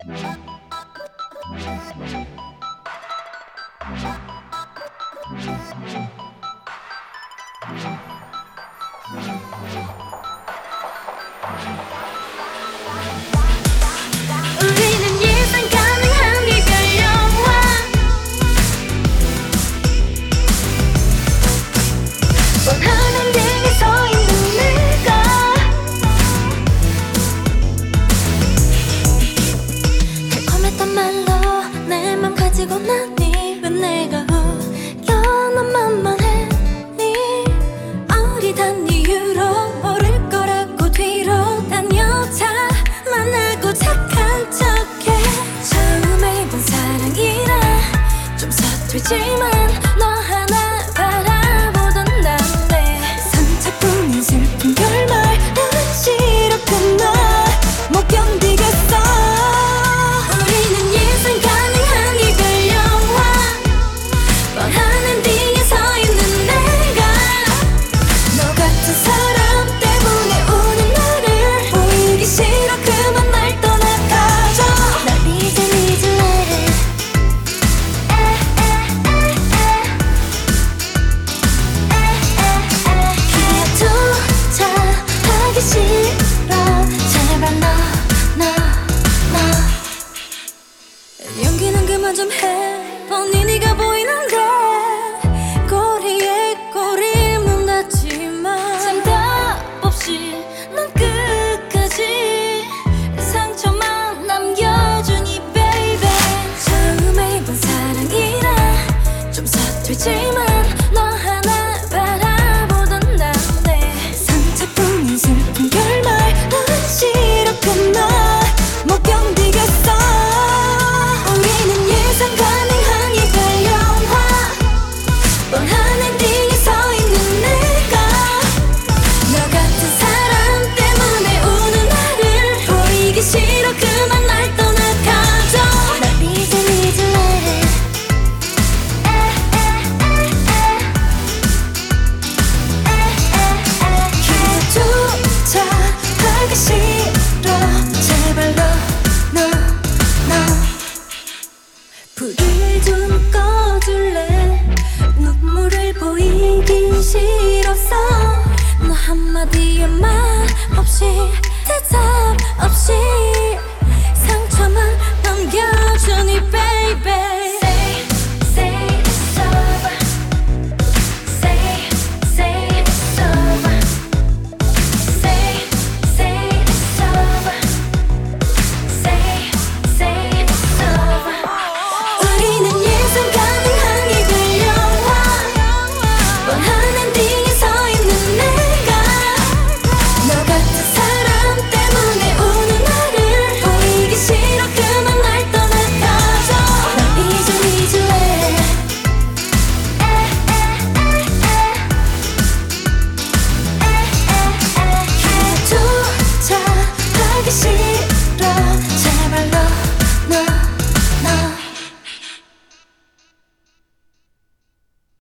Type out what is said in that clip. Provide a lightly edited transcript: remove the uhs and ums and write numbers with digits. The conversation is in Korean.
우리는 예상 가능한 이별 영화. 원하는 데에 서 있는 내가 달콤했던 말로 내 맘 가지고 나니 왜 내가 웃겨 너만만 했니. 어리단 이유로 모를 거라고 뒤로 다녀자 만나고 착한 척해. 처음에 본 사랑이라 좀 서툴지만 너 하나 바라보던 난데 상처뿐인 슬픈 결말 난 싫어 끝나 못 견디겠어. 우리는 예상 가능한 이별 영화. 뻔한 뒤에 서 있는 내가 너 같은 사람 때문에 우는 나를 보이기 싫어. 그만 날 떠나가줘. 날 이제 잊을래. 기억조차 하기 싫어. 제발 너 연기는 그만 좀 해. 뻔히 네가 보이는데 꼬리에 꼬리를 문닫지만 정답 없이 난 끝까지 상처만 남겨주니 baby. 처음에 본 사랑이라 좀 서툴지만 너 하나 바라보던 난데 상처뿐인 슬픈 결말 난 싫어 끝나 못 견디겠어. 우리는 예상 가능한 이별 영화. 뻔한 뒤에 서 있는 내가 너 같은 사람 때문에 우는 나를 보이기 싫어. 그만 날 떠나가줘. 날 이제 잊을래. 기억조차 하기 싫어. 제발 너 불을 좀 꺼줄래. 눈물을 보이긴 싫었어. 너 한마디의 말 없이 대답 없이